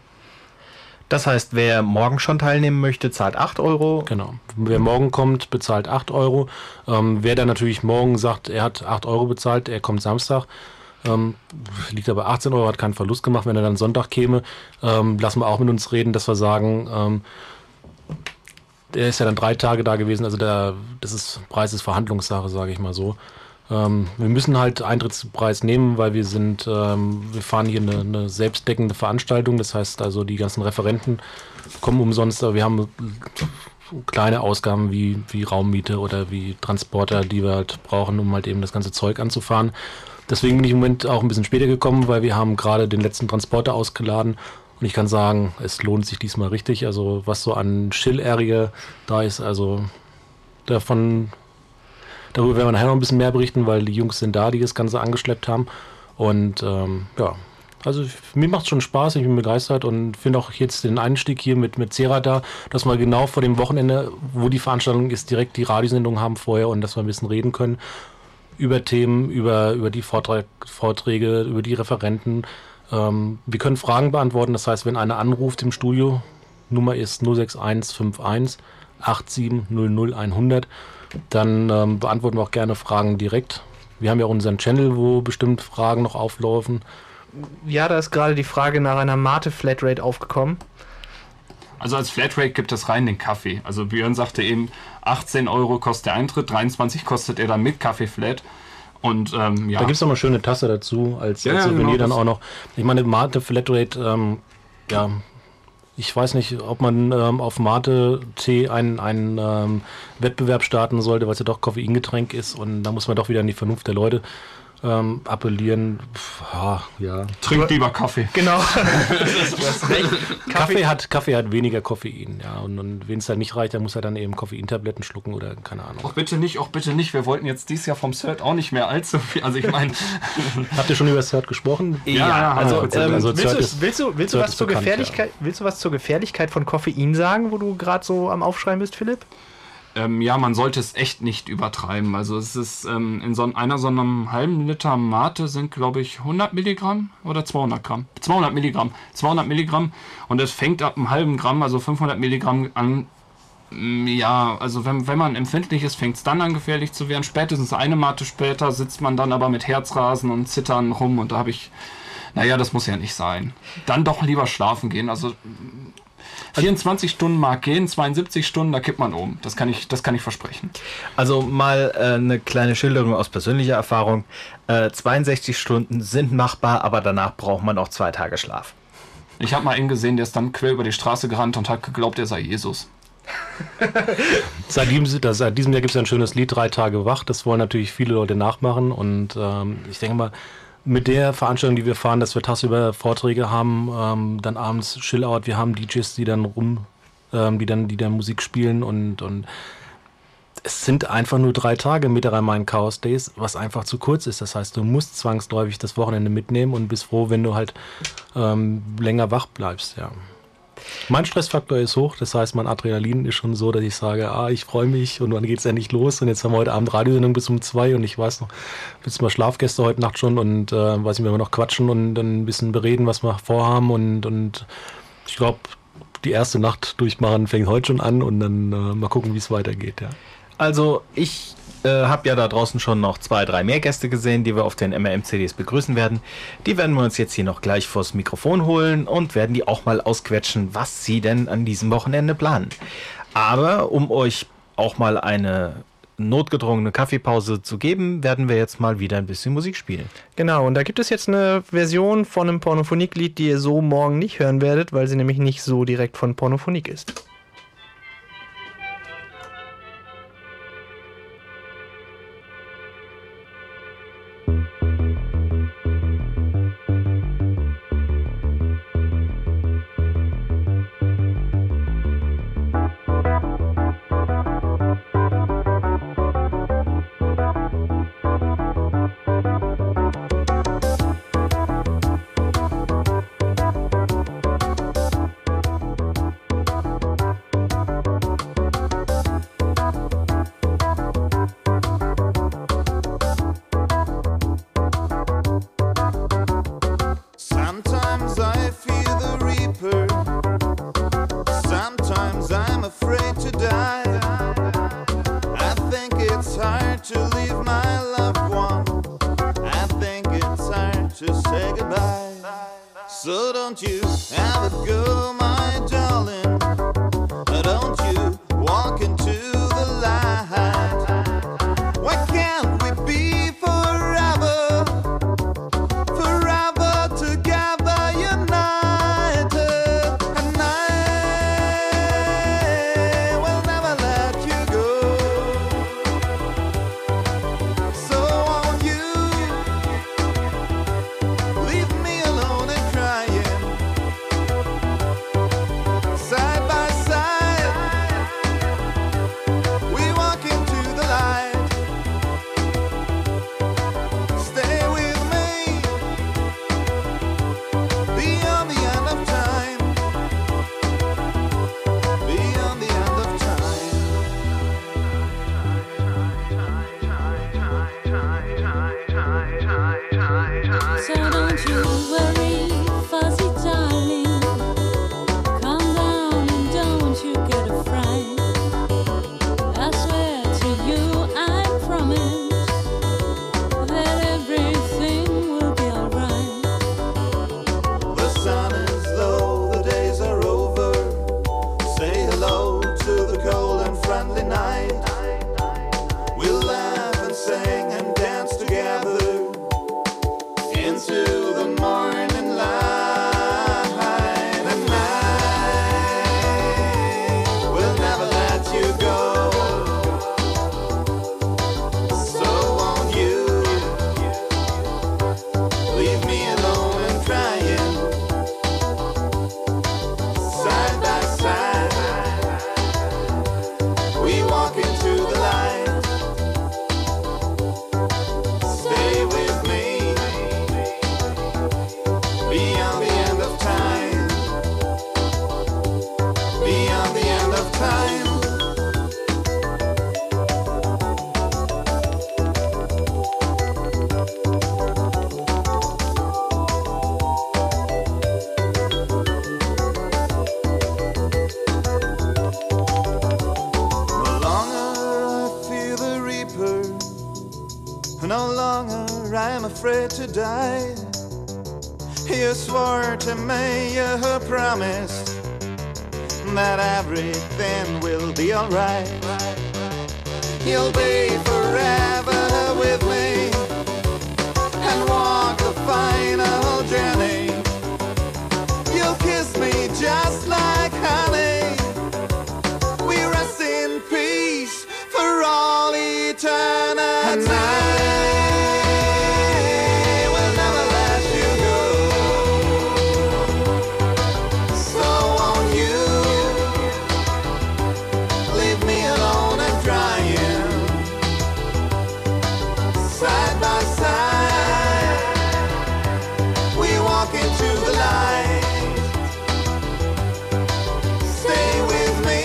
Das heißt, wer morgen schon teilnehmen möchte, zahlt acht Euro. Genau. Wer morgen kommt, bezahlt acht Euro. Ähm, wer dann natürlich morgen sagt, er hat acht Euro bezahlt, er kommt Samstag, Ähm, liegt aber achtzehn Euro, hat keinen Verlust gemacht. Wenn er dann Sonntag käme, ähm, lassen wir auch mit uns reden, dass wir sagen, ähm, der ist ja dann drei Tage da gewesen, also der, das ist Preis ist Verhandlungssache, sage ich mal so. Ähm, wir müssen halt Eintrittspreis nehmen, weil wir sind, ähm, wir fahren hier eine, eine selbstdeckende Veranstaltung, das heißt also die ganzen Referenten kommen umsonst, aber wir haben kleine Ausgaben wie, wie Raummiete oder wie Transporter, die wir halt brauchen, um halt eben das ganze Zeug anzufahren. Deswegen bin ich im Moment auch ein bisschen später gekommen, weil wir haben gerade den letzten Transporter ausgeladen und ich kann sagen, es lohnt sich diesmal richtig. Also was so an Chill-Area da ist, also davon, darüber werden wir nachher noch ein bisschen mehr berichten, weil die Jungs sind da, die das Ganze angeschleppt haben. Und ähm, ja, also mir macht es schon Spaß, ich bin begeistert und finde auch jetzt den Einstieg hier mit, mit Cerada, dass wir genau vor dem Wochenende, wo die Veranstaltung ist, direkt die Radiosendung haben vorher und dass wir ein bisschen reden können über Themen, über, über die Vortrag, Vorträge, über die Referenten. Ähm, wir können Fragen beantworten, das heißt, wenn einer anruft im Studio, Nummer ist null sechs eins fünf eins acht sieben null null hundert, dann ähm, beantworten wir auch gerne Fragen direkt. Wir haben ja auch unseren Channel, wo bestimmt Fragen noch auflaufen. Ja, da ist gerade die Frage nach einer Mate-Flatrate aufgekommen. Also als Flatrate gibt es rein den Kaffee. Also Björn sagte eben, achtzehn Euro kostet der Eintritt, dreiundzwanzig kostet er dann mit Kaffee-Flat. Und ähm, ja. Da gibt es noch eine schöne Tasse dazu, als, ja, als Souvenir genau, dann auch noch. Ich meine, Mate Flatrate, ähm, ja, ich weiß nicht, ob man ähm, auf Mate-Tee einen, einen ähm, Wettbewerb starten sollte, weil es ja doch Koffeingetränk ist und da muss man doch wieder in die Vernunft der Leute. ähm, appellieren. Pff, ja, ja. Trink lieber Kaffee. Genau. Du hast recht. Kaffee hat, Kaffee hat weniger Koffein, ja. Und, und wenn es dann nicht reicht, dann muss er dann eben Koffeintabletten schlucken oder keine Ahnung. Auch bitte nicht, auch bitte nicht. Wir wollten jetzt dieses Jahr vom Cert auch nicht mehr allzu viel. Also ich meine. Habt ihr schon über Cert gesprochen? Ja, ja, also, ähm, also willst, Cert du, ist, willst du, willst du Cert was ist zur bekannt, Gefährlichkeit, ja. willst du was zur Gefährlichkeit von Koffein sagen, wo du gerade so am Aufschreien bist, Philipp? Ähm, ja, man sollte es echt nicht übertreiben. Also es ist ähm, in so einer so einem halben Liter Mate sind, glaube ich, hundert Milligramm oder zweihundert Gramm. zweihundert Milligramm. zweihundert Milligramm und es fängt ab einem halben Gramm, also fünfhundert Milligramm an. Ja, also wenn, wenn man empfindlich ist, fängt es dann an gefährlich zu werden. Spätestens eine Mate später sitzt man dann aber mit Herzrasen und Zittern rum und da habe ich, naja, das muss ja nicht sein. Dann doch lieber schlafen gehen. Also vierundzwanzig Stunden mag gehen, zweiundsiebzig Stunden, da kippt man um. Das kann ich, das kann ich versprechen. Also mal äh, eine kleine Schilderung aus persönlicher Erfahrung. Äh, zweiundsechzig Stunden sind machbar, aber danach braucht man auch zwei Tage Schlaf. Ich habe mal einen gesehen, der ist dann quer über die Straße gerannt und hat geglaubt, er sei Jesus. Seit diesem, das, seit diesem Jahr gibt es ja ein schönes Lied, Drei Tage wach. Das wollen natürlich viele Leute nachmachen. Und ähm, ich denke mal, mit der Veranstaltung, die wir fahren, dass wir tagsüber Vorträge haben, ähm, dann abends Chill-Out, wir haben D Js, die dann rum, ähm, die dann, die dann Musik spielen und, und es sind einfach nur drei Tage mit der Rhein-Main Chaos Days, was einfach zu kurz ist. Das heißt, du musst zwangsläufig das Wochenende mitnehmen und bist froh, wenn du halt ähm, länger wach bleibst, ja. Mein Stressfaktor ist hoch, das heißt, mein Adrenalin ist schon so, dass ich sage, ah, ich freue mich und dann geht es endlich los und jetzt haben wir heute Abend Radiosendung bis um zwei und ich weiß noch, jetzt mal Schlafgäste heute Nacht schon und äh, weiß nicht, wenn wir noch quatschen und dann ein bisschen bereden, was wir vorhaben und, und ich glaube, die erste Nacht durchmachen fängt heute schon an und dann äh, mal gucken, wie es weitergeht, ja. Also ich äh, habe ja da draußen schon noch zwei, drei mehr Gäste gesehen, die wir auf den M R M-C Ds begrüßen werden. Die werden wir uns jetzt hier noch gleich vors Mikrofon holen und werden die auch mal ausquetschen, was sie denn an diesem Wochenende planen. Aber um euch auch mal eine notgedrungene Kaffeepause zu geben, werden wir jetzt mal wieder ein bisschen Musik spielen. Genau, und da gibt es jetzt eine Version von einem Pornophonik-Lied, die ihr so morgen nicht hören werdet, weil sie nämlich nicht so direkt von Pornophonik ist. Leave me alone and crying. no longer I'm afraid to die. You swore to me, you promised that everything will be alright. You'll be forever with me and walk the final journey. You'll kiss me just like honey. We rest in peace for all eternity. And I will never let you go. So won't you leave me alone and crying side by side? We walk into the light. Stay with me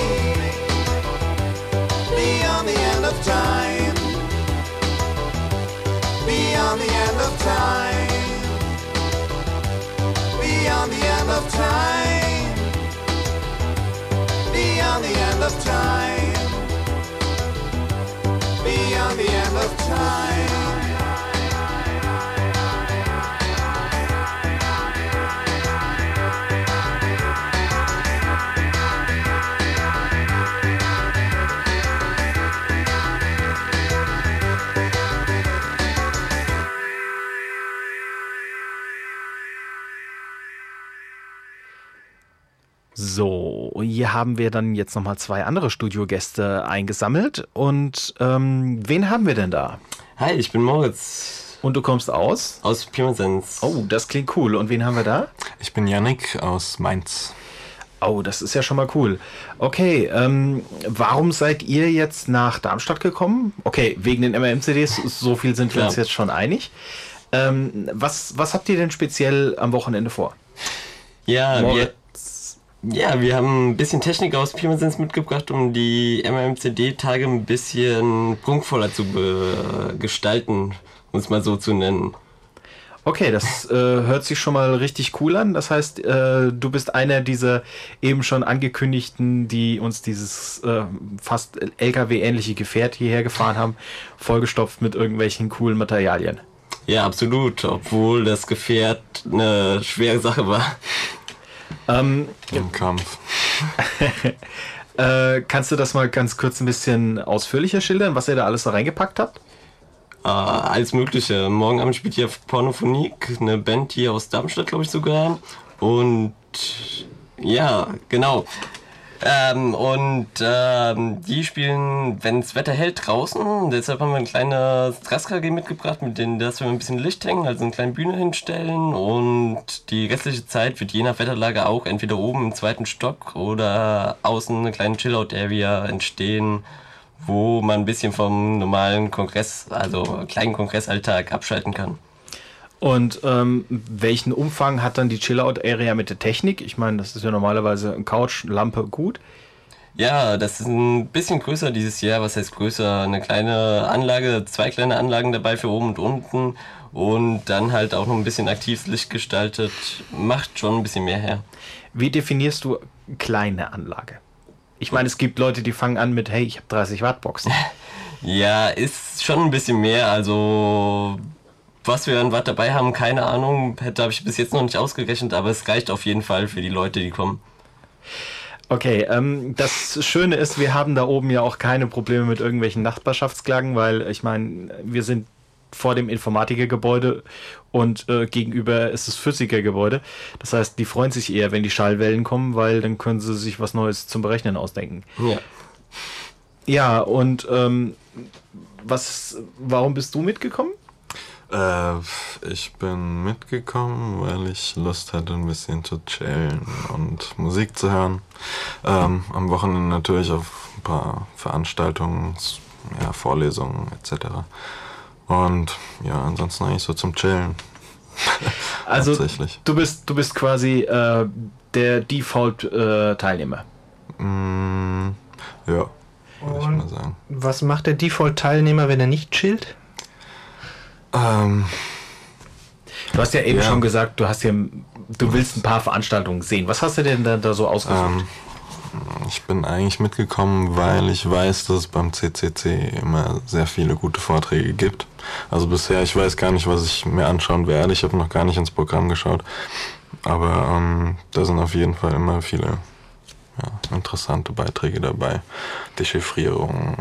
beyond the end of time. Beyond the end of time. Beyond the end of time. Beyond the end of time. Beyond the end of time. So, hier haben wir dann jetzt nochmal zwei andere Studiogäste eingesammelt. Und ähm, wen haben wir denn da? Hi, ich bin Moritz. Und du kommst aus? Aus Pirmasens. Oh, das klingt cool. Und wen haben wir da? Ich bin Yannick aus Mainz. Oh, das ist ja schon mal cool. Okay, ähm, warum seid ihr jetzt nach Darmstadt gekommen? Okay, wegen den M M C Ds, so viel sind wir Klar. uns jetzt schon einig. Ähm, was, was habt ihr denn speziell am Wochenende vor? Ja, Moritz. wir, ja, wir haben ein bisschen Technik aus Pirmasens mitgebracht, um die M M C D-Tage ein bisschen prunkvoller zu be- gestalten, um es mal so zu nennen. Okay, das äh, hört sich schon mal richtig cool an. Das heißt, äh, du bist einer dieser eben schon angekündigten, die uns dieses äh, fast L K W-ähnliche Gefährt hierher gefahren haben, vollgestopft mit irgendwelchen coolen Materialien. Ja, absolut, obwohl das Gefährt eine schwere Sache war. Ähm, Im Kampf. äh, kannst du das mal ganz kurz ein bisschen ausführlicher schildern, was ihr da alles da reingepackt habt? Äh, alles Mögliche. Morgen Abend spielt hier Pornophonik, eine Band hier aus Darmstadt, glaube ich sogar. Und ja, genau. Ähm, und ähm, die spielen, wenn das Wetter hält, draußen. Deshalb haben wir ein kleines Dress-K G mitgebracht, mit dem dass wir ein bisschen Licht hängen, also eine kleine Bühne hinstellen. Und die restliche Zeit wird je nach Wetterlage auch entweder oben im zweiten Stock oder außen eine kleine Chillout-Area entstehen, wo man ein bisschen vom normalen Kongress, also kleinen Kongressalltag abschalten kann. Und ähm, welchen Umfang hat dann die Chillout-Area mit der Technik? Ich meine, das ist ja normalerweise ein Couch, Lampe, gut. Ja, das ist ein bisschen größer dieses Jahr. Was heißt größer? Eine kleine Anlage, zwei kleine Anlagen dabei für oben und unten. Und dann halt auch noch ein bisschen aktives Licht gestaltet. Macht schon ein bisschen mehr her. Wie definierst du kleine Anlage? Ich meine, es gibt Leute, die fangen an mit, hey, ich habe dreißig Watt Boxen. Ja, ist schon ein bisschen mehr. Also was wir an Watt dabei haben, keine Ahnung. Hätte habe ich bis jetzt noch nicht ausgerechnet, aber es reicht auf jeden Fall für die Leute, die kommen. Okay, ähm, das Schöne ist, wir haben da oben ja auch keine Probleme mit irgendwelchen Nachbarschaftsklagen, weil ich meine, wir sind vor dem Informatikergebäude und äh, gegenüber ist das Physikergebäude. Das heißt, die freuen sich eher, wenn die Schallwellen kommen, weil dann können sie sich was Neues zum Berechnen ausdenken. Ja. Ja, und ähm, was, warum bist du mitgekommen? Äh, ich bin mitgekommen, weil ich Lust hatte, ein bisschen zu chillen und Musik zu hören. Ähm, am Wochenende natürlich auf ein paar Veranstaltungen, ja, Vorlesungen et cetera. Und ja, ansonsten eigentlich so zum Chillen. Also du bist, du bist quasi äh, der Default-Teilnehmer. Äh, mm, ja, würde ich mal sagen. Was macht der Default-Teilnehmer, wenn er nicht chillt? Ähm, du hast ja eben ja. schon gesagt, du hast ja, du willst ein paar Veranstaltungen sehen. Was hast du denn da, da so ausgesucht? Ähm, Ich bin eigentlich mitgekommen, weil ich weiß, dass es beim C C C immer sehr viele gute Vorträge gibt. Also bisher, ich weiß gar nicht, was ich mir anschauen werde. Ich habe noch gar nicht ins Programm geschaut. Aber ähm, da sind auf jeden Fall immer viele ja, interessante Beiträge dabei. Dechiffrierung,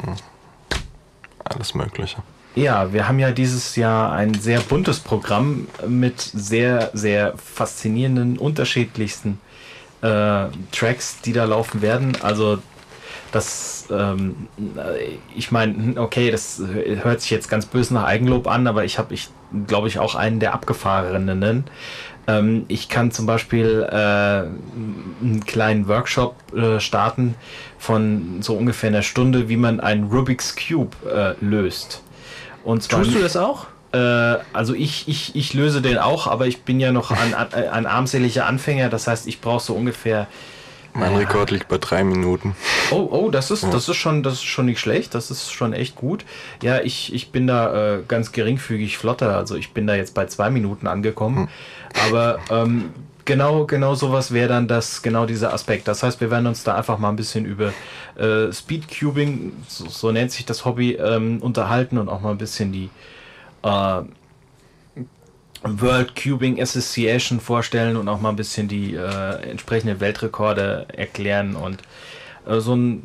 alles Mögliche. Ja, wir haben ja dieses Jahr ein sehr buntes Programm mit sehr, sehr faszinierenden, unterschiedlichsten äh, Tracks, die da laufen werden. Also das, ähm, ich meine, okay, das hört sich jetzt ganz böse nach Eigenlob an, aber ich habe, ich glaube ich, auch einen der abgefahrenen. Ähm, ich kann zum Beispiel äh, einen kleinen Workshop äh, starten von so ungefähr einer Stunde, wie man einen Rubik's Cube äh, löst. Und zwar, tust du das auch? Äh, also ich, ich, ich löse den auch, aber ich bin ja noch ein, ein, ein armseliger Anfänger, das heißt, ich brauche so ungefähr... Mein äh, Rekord liegt bei drei Minuten. Oh, oh, das ist, Ja. das ist schon, das ist schon nicht schlecht, das ist schon echt gut. Ja, ich, ich bin da äh, ganz geringfügig flotter, also ich bin da jetzt bei zwei Minuten angekommen. Aber ähm, genau, genau sowas wäre dann das, genau dieser Aspekt. Das heißt, wir werden uns da einfach mal ein bisschen über äh, Speedcubing, so, so nennt sich das Hobby, ähm, unterhalten und auch mal ein bisschen die äh, World Cubing Association vorstellen und auch mal ein bisschen die äh, entsprechenden Weltrekorde erklären und äh, so eine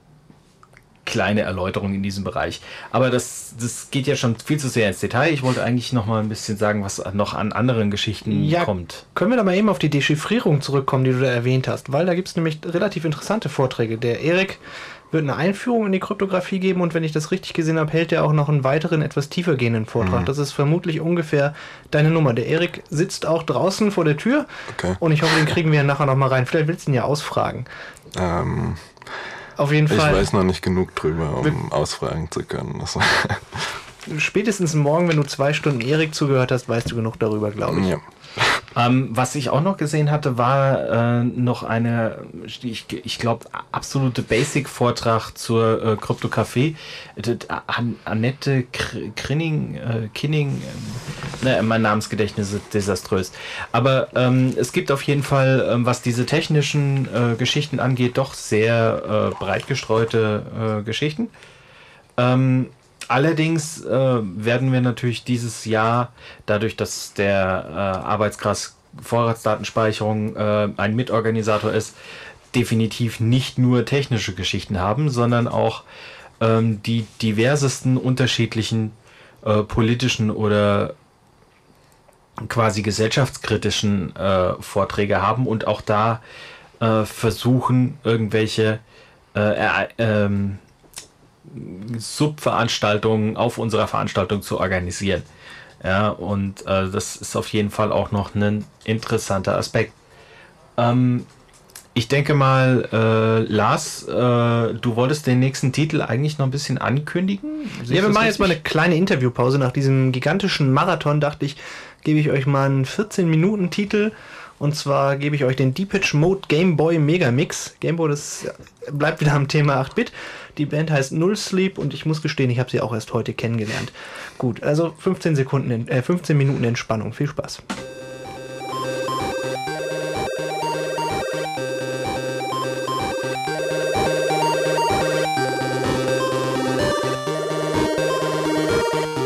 kleine Erläuterung in diesem Bereich. Aber das, das geht ja schon viel zu sehr ins Detail. Ich wollte eigentlich noch mal ein bisschen sagen, was noch an anderen Geschichten Ja, kommt. können wir da mal eben auf die Dechiffrierung zurückkommen, die du da erwähnt hast, weil da gibt es nämlich relativ interessante Vorträge. Der Erik wird eine Einführung in die Kryptographie geben und wenn ich das richtig gesehen habe, hält er auch noch einen weiteren, etwas tiefer gehenden Vortrag. Mhm. Das ist vermutlich ungefähr deine Nummer. Der Erik sitzt auch draußen vor der Tür Okay. und ich hoffe, den kriegen wir nachher noch mal rein. Vielleicht willst du ihn ja ausfragen. Ähm, Auf jeden ich Fall. weiß noch nicht genug drüber, um ausfragen zu können. Das Spätestens morgen, wenn du zwei Stunden Erik zugehört hast, weißt du genug darüber, glaube ich. Ja. Ähm, was ich auch noch gesehen hatte, war äh, noch eine, ich, ich glaube, absolute Basic-Vortrag zur äh, Krypto-Café. Äh, An Annette Kr- Krinning, äh, Kinning, äh, ne, mein Namensgedächtnis ist desaströs. Aber ähm, es gibt auf jeden Fall, ähm, was diese technischen äh, Geschichten angeht, doch sehr äh, breit gestreute äh, Geschichten. Ähm, Allerdings äh, werden wir natürlich dieses Jahr, dadurch, dass der äh, Arbeitskreis Vorratsdatenspeicherung äh, ein Mitorganisator ist, definitiv nicht nur technische Geschichten haben, sondern auch ähm, die diversesten unterschiedlichen äh, politischen oder quasi gesellschaftskritischen äh, Vorträge haben und auch da äh, versuchen, irgendwelche äh, äh, ähm, Subveranstaltungen auf unserer Veranstaltung zu organisieren. Ja, und äh, das ist auf jeden Fall auch noch ein interessanter Aspekt. Ähm, ich denke mal, äh, Lars, äh, du wolltest den nächsten Titel eigentlich noch ein bisschen ankündigen? Sehe Ja, wir ich das machen jetzt mal eine richtig? kleine Interviewpause. Nach diesem gigantischen Marathon dachte ich, gebe ich euch mal einen vierzehn Minuten Titel. Und zwar gebe ich euch den Depeche Mode Game Boy Mega Mix. Game Boy, das bleibt wieder am Thema acht Bit. Die Band heißt Null Sleep und ich muss gestehen, ich habe sie auch erst heute kennengelernt. Gut, also fünfzehn Sekunden, äh, fünfzehn Minuten Entspannung. Viel Spaß. Thank